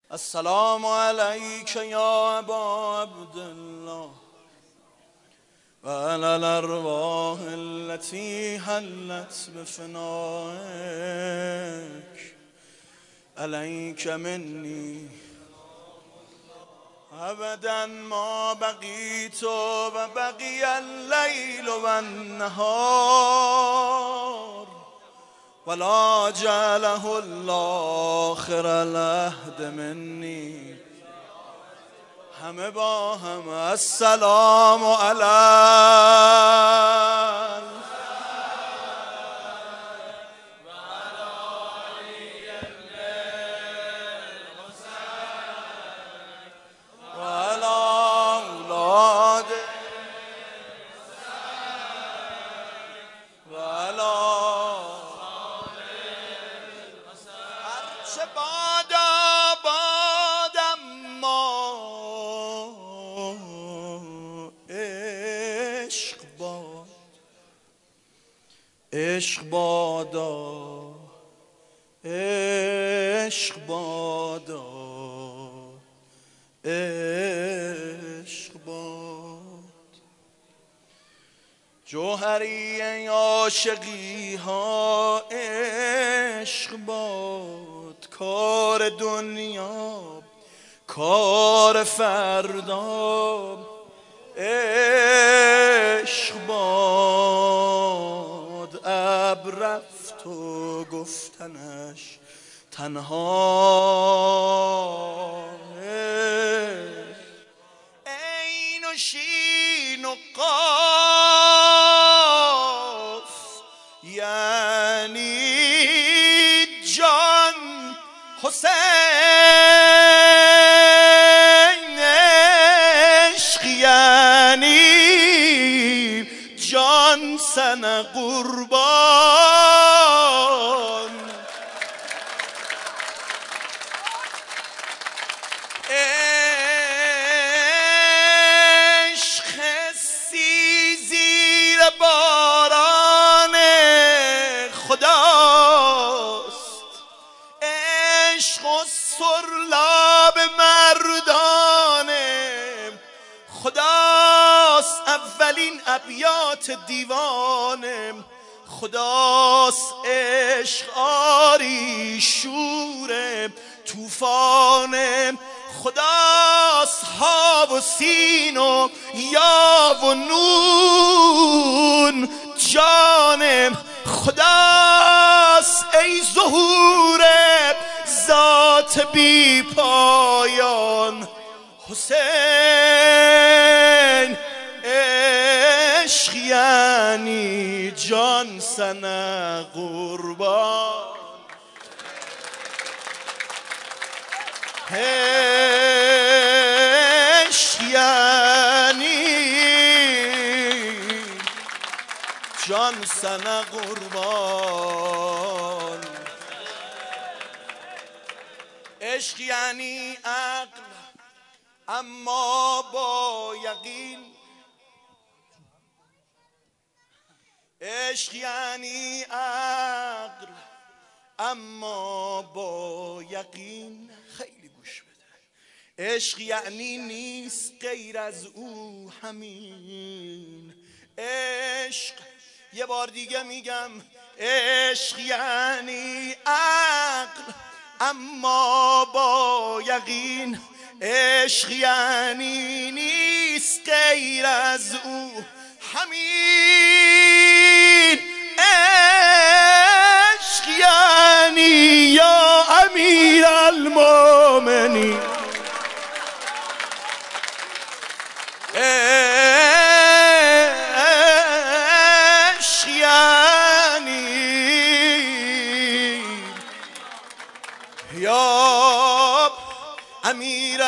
السلام عليك يا أبا عبد الله وعلى الأرواح التي حلت بفنائك عليك مني أبدا ما بقيت وبقي الليل والنهار ولا جعله الله آخر العهد مني. همه با هم السلام علیک و علی اولاد و علی هرچه بادا بادم ما عشق باد، عشق بادا، عشق بادا، عشق باد. جوهری عاشقی ها عشق باد، کار دنیا کار فردا عشق باد. ابر رفت و گفتنش تنها عین و شین و قاف یعنی جان حسین. عشق یعنی جان سن قربان. عشق حسی زیر باران خداست، عشق و سرلاب مردان خداست. اولین ابیات دیوان خداست. عشق آری شور طوفان خداست. ها و سین و یا و نون جان خداست. ای ظهور ذات بی پایان حسین. عشق یعنی جان سن قربان. عشق یعنی جان سن قربان. عشق یعنی عقل اما با یقین. عشق یعنی عقل اما با یقین. خیلی گوش بده. عشق یعنی نیست غیر از او همین. عشق یه بار دیگه میگم، عشق یعنی عقل اما با یقین. عشق یعنی نیست غیر از او همین. عشق یعنی یا امیر المؤمنین. عشق یعنی یا امیر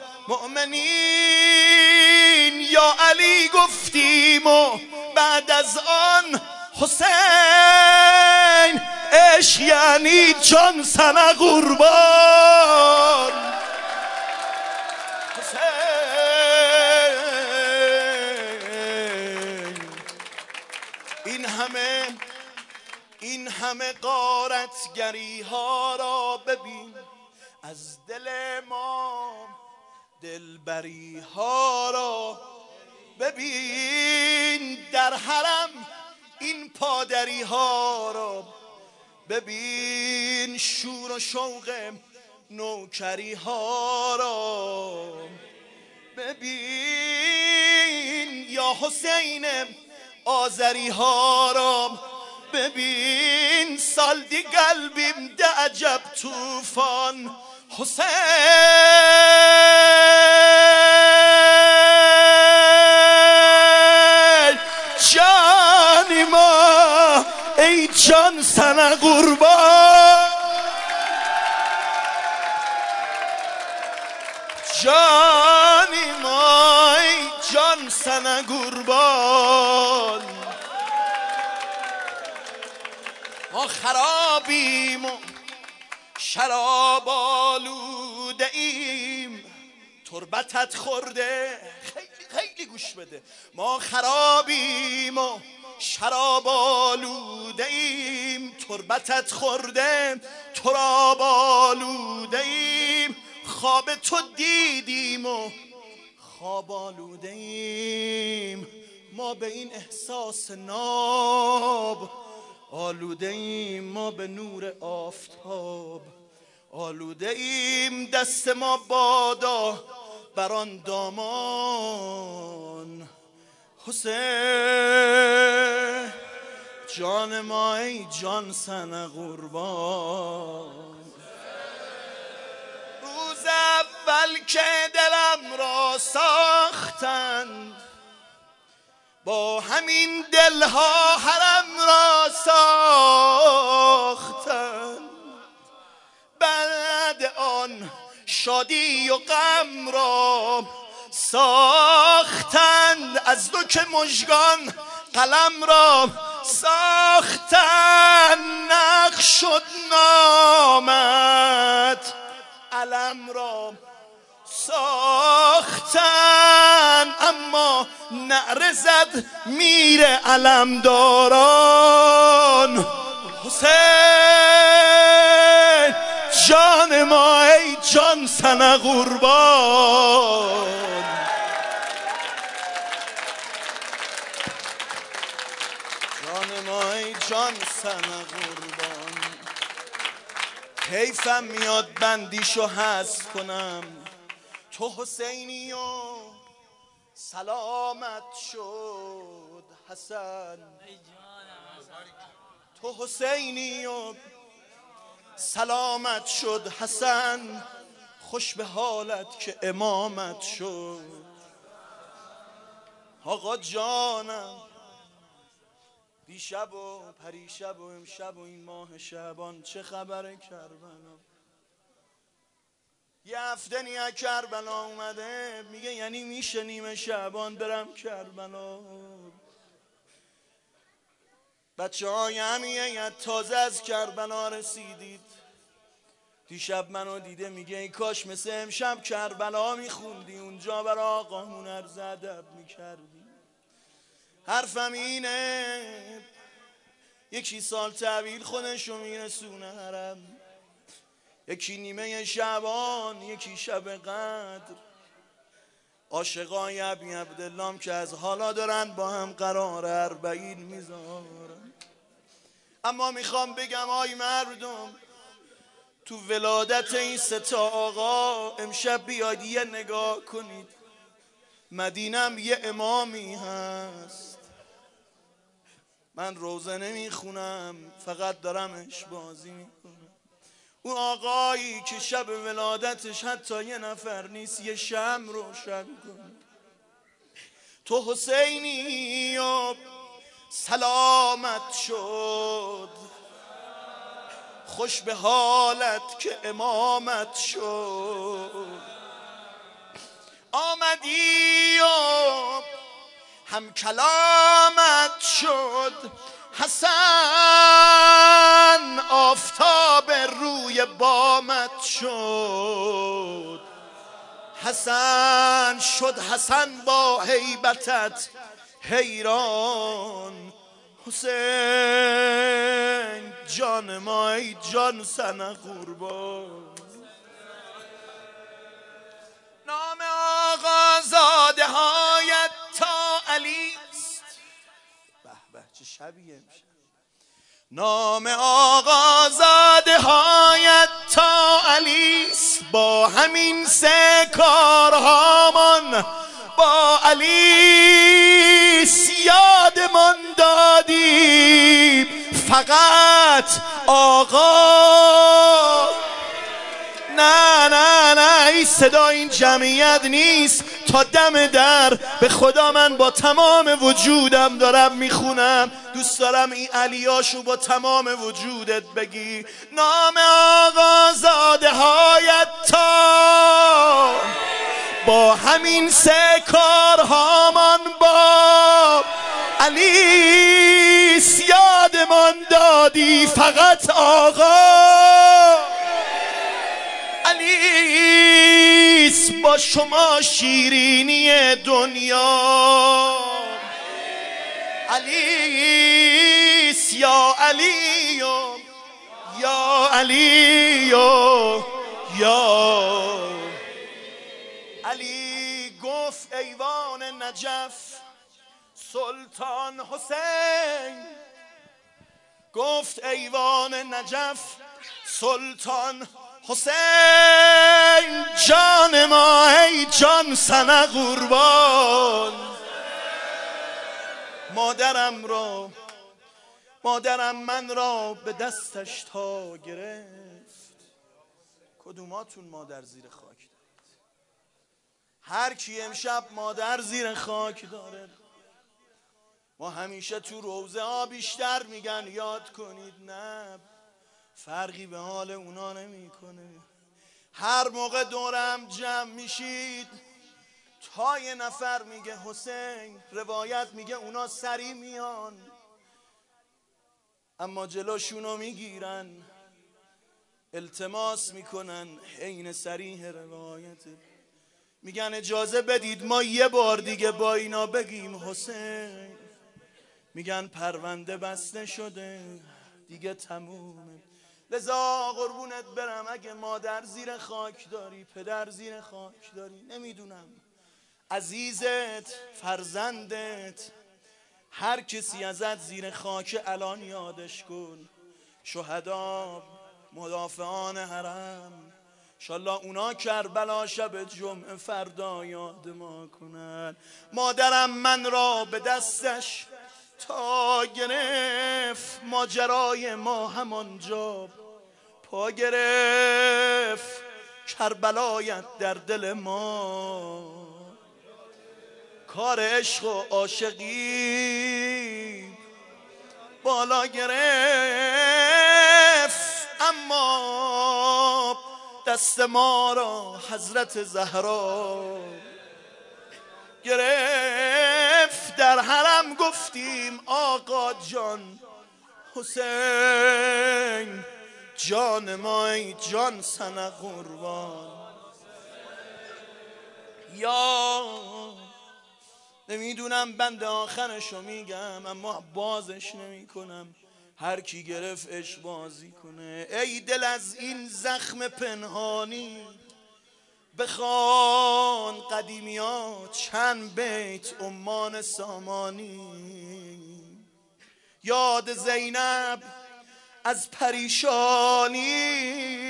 المؤمنین. یا علی گفتیم و بعد از آن حسین. عشق یعنی جان سن قربان. حسین این همه غارتگری ها را ببین. از دل ما دلبری ها را ببین، در حرم این پادری ها را ببین، شور و شوق نوکری ها را ببین، یا حسین آذری ها را ببین، سال دی قلبیم ده عجب توفان حسین جانی ما ای جان سنه قربان جانی ما ای جان سنه قربان ما خرابیم و شراب آلوده ایم تربتت خورده خیلی گوش بده ما خرابیم و شراب آلوده ایم تربتت خورده تراب آلوده ایم خواب تو دیدیم و خواب آلوده ایم ما به این احساس ناب آلوده ایم ما به نور آفتاب آلوده ایم دست ما بادا بر آن دامان حسین جان ما ای جان سنه قربان روز اول که دلم را ساختند با همین دلها حرم را ساختند بعد آن شادی و غم را ساختند از دو مژگان قلم را ساختند نقش شد نامت علم را ساختن اما نعره زد میر علمداران حسین جان ما ای جان سنه قربان جان ما ای جان سنه قربان حیفم میاد بندیشو حذف کنم تو حسینی و سلامت شد حسن تو حسینی و سلامت شد حسن خوش به حالت که امامت شد آقا جانم دیشب و پریشب و امشب و این ماه شعبان چه خبره کربلا یه هفته نیه کربلا اومده میگه یعنی میشه نیمه شعبان برم کربلا بچه های همیه تازه از کربلا رسیدید دیشب منو دیده میگه ای کاش مثل امشب کربلا میخوندی اونجا برا آقامون عرض ادب میکردی حرفم اینه یکی سال تحویل خودشو میرسونه حرم یکی نیمه شعبان یکی شب قدر عاشقای ابی عبدالله که از حالا دارن با هم قرار 40 میذارن اما میخوام بگم آی مردم تو ولادت این 3 آقا امشب بیاید یه نگاه کنید مدینم یه امامی هست من روزه نمیخونم فقط دارمش بازی میکنم اون آقایی که شب ولادتش حتی یه نفر نیست یه شمع روشن کنه تو حسینی و سلامت شد خوش به حالت که امامت شد آمدی و هم کلامت شد حسن آفتاب روی بامت شد حسن شد حسن با هیبتت حیران حسین جان ما ای جان سنه قربان شبیه امشب. نام آقازاده هایت تا علیست، با همین سه کارهامان با علیست. یادمان دادی فقط آقا. نه نه نه، این صدا این جمعیت نیست. تا دم در به خدا من با تمام وجودم دارم میخونم. دوست دارم این علیاشو با تمام وجودت بگی. نام آقازاده هایت تا با همین سه کارهامان با علیست. یادمان دادی فقط آقا علیست. با شما شیرینی دنیا علیست. یا علیو یا علیو یا علی. گفت ایوان نجف سلطان حسین، گفت ایوان نجف سلطان حسین. جان ما ای جان سنه قربان. مادرم من را به دستش تا گرفت. کدوماتون مادر زیر خاک دارید؟ هر کی امشب مادر زیر خاک داره، ما همیشه تو روزه ها بیشتر میگن یاد کنید، نه فرقی به حال اونا نمیکنه. هر موقع دورم جمع میشید تا یه نفر میگه حسین، روایت میگه اونا سری میان اما جلوشونو میگیرن، التماس میکنن حین صریح روایت، میگن اجازه بدید ما یه بار دیگه با اینا بگیم حسین. میگن پرونده بسته شده دیگه تمومه. لذا قربونت برم، اگه مادر زیر خاک داری، پدر زیر خاک داری، نمیدونم عزیزت، فرزندت، هر کسی ازت زیر خاک، الان یادش کن. شهدا، مدافعان حرم، انشالله اونا کربلا شب جمعه فردا یاد ما کنن. مادرم من را به دستش تا گرفت، ماجرای ما همانجا پا گرفت. کربلایت در دل ما کار عشق و عاشقی بالا گرفت، اما دست ما را حضرت زهرا گرفت. در حرم گفتیم آقا جان حسین، جان ما ای جان سنه قربان. یا نمیدونم بند آخرشو میگم اما بازش نمی کنم، هر کی گرفت عشق بازی کنه. ای دل از این زخم پنهانی بخوان قدیمیات چند بیت عمان سامانی. یاد زینب از پریشانی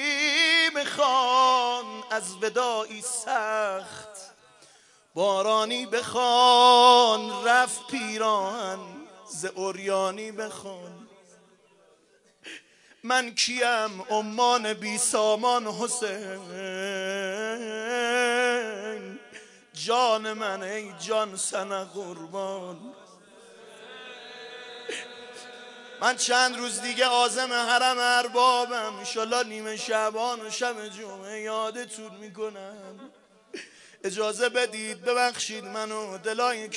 بخوان، از وداعی سخت بارانی بخوان، رفت پیراهن ز عریانی بخوان. من کیم عمان بی سامان حسین، جان من ای جان سنه قربان. من چند روز دیگه عازم حرم اربابم، انشالله نیمه شعبان و شب جمعه یادتون میکنم. اجازه بدید ببخشید منو دلای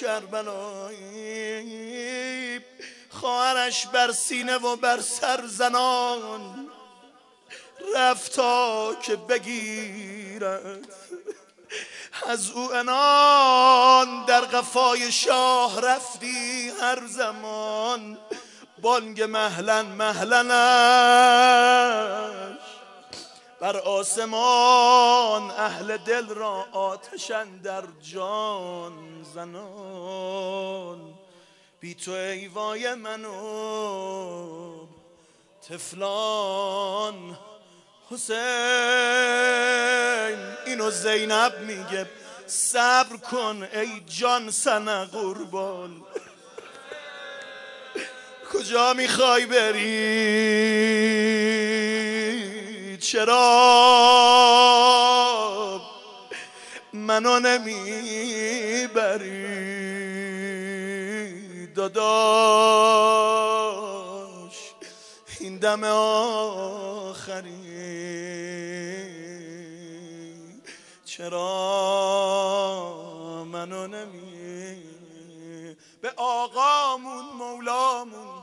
کربلایی، خواهرش بر سینه و بر سر زنان رفتا که بگیرد از او انان. در قفای شاه رفتی هر زمان، بانگ مهلن مهلنش بر آسمان، اهل دل را آتشن در جان زنان. بی تو ای وای منو تفلان حسین. اینو زینب میگه صبر کن ای جان سن قربان. کجا میخوای بری؟ چرا منو نمیبری داداش؟ این دم آخری چرا منو به آقامون مولامون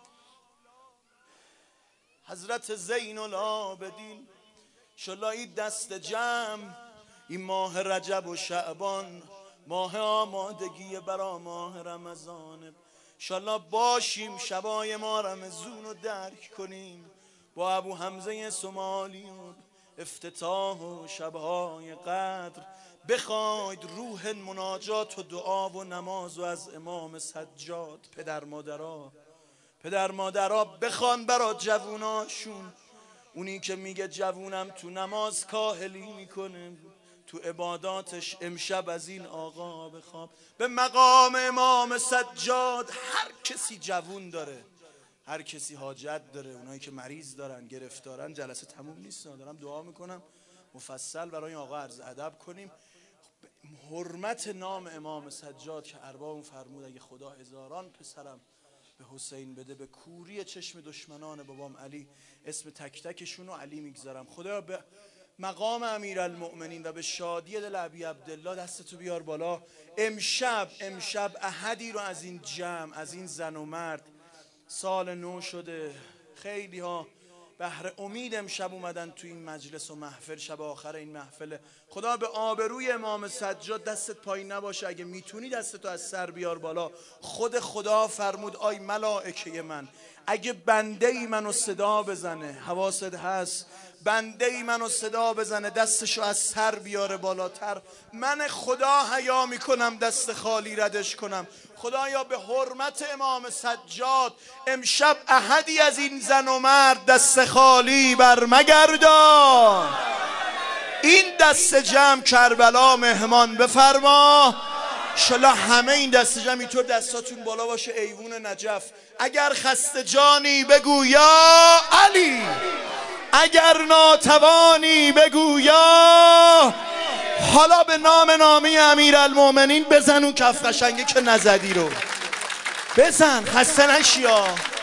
حضرت زین العابدین شلایی دست جمع این ماه رجب و شعبان، ماه آمادگی برا ماه رمضان. انشالله باشیم شبای ما رمضون رو درک کنیم با ابو حمزه سمالیون. افتتاح و شبهای قدر بخواید روح مناجات و دعا و نماز و از امام سجاد. پدر مادرها بخوان برا جووناشون. اونی که میگه جوونم تو نماز کاهلی میکنه، تو عباداتش امشب از این آقا بخوام. به مقام امام سجاد هر کسی جوون داره، هر کسی حاجت داره. اونایی که مریض دارن، گرفتارن، جلسه تموم نیست، دارم دعا میکنم مفصل برای آقا عرض ادب کنیم. حرمت نام امام سجاد که ارباب فرمود اگه خدا هزاران پسرم به حسین بده، به کوری چشم دشمنان بابام علی اسم تک تکشون رو علی میگذارم. خدا به مقام امیرالمؤمنین و به شادی دل ابی عبدالله دستتو بیار بالا. امشب احدی رو از این جمع، از این زن و مرد، سال نو شده، خیلی ها بهر امید امشب اومدن تو این مجلس و محفل، شب آخر این محفله. خدا به آبروی امام سجاد دستت پایین نباشه، اگه میتونی دستتو از سر بیار بالا. خود خدا فرمود آی ملائکه من، اگه بنده ای منو صدا بزنه، حواست هست، بنده ای منو صدا بزنه دستشو از سر بیاره بالاتر، من خدا حیا میکنم دست خالی ردش کنم. خدایا به حرمت امام سجاد امشب احدی از این زن و مرد دست خالی برمگردان. این دست جمع کربلا مهمان بفرما. انشالله همه این دست جمع اینطور دستاتون بالا باشه ایوون نجف. اگر خسته جانی بگو یا علی، اگر ناتوانی بگو یا. حالا به نامی امیرالمؤمنین بزن اون کف قشنگه که نزدی رو بزن، خسته نشیا.